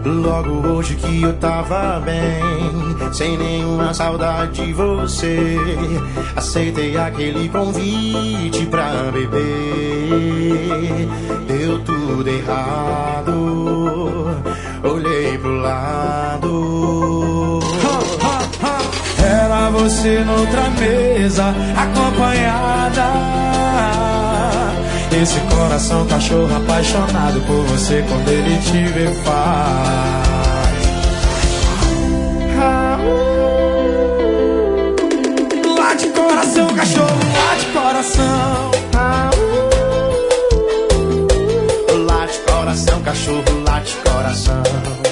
Logo hoje que eu tava bem, sem nenhuma saudade de você, aceitei aquele convite pra beber. Deu tudo errado, olhei pro lado. Era você noutra mesa, acompanhada. Esse coração cachorro apaixonado por você, quando ele te vê faz. Late coração, cachorro, late coração. Late coração, cachorro, late coração.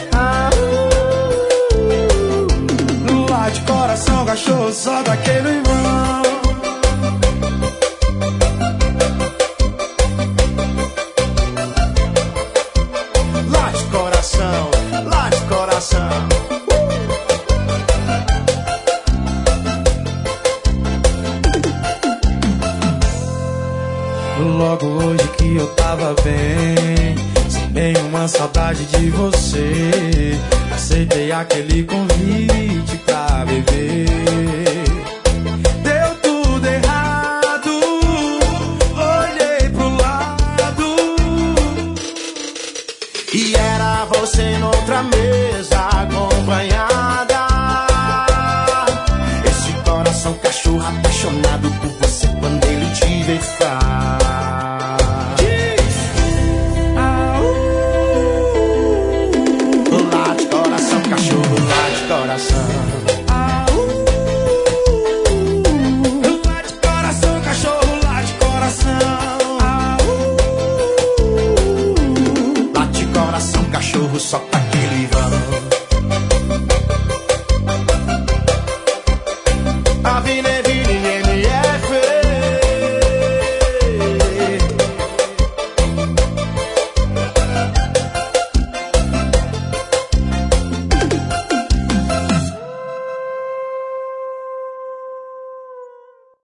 Late coração, cachorro, só daquele irmão. Late coração, late coração. Logo hoje que eu tava bem, sem nenhuma saudade de você, aceitei aquele convite pra beber. Deu tudo errado, olhei pro lado, e era você noutra mesa, acompanhada. Esse coração cachorro apaixonado por você, quando ele te vê faz. Cachorro, late coração. Late coração, cachorro, late coração. Late coração, cachorro, só pra aquele vão.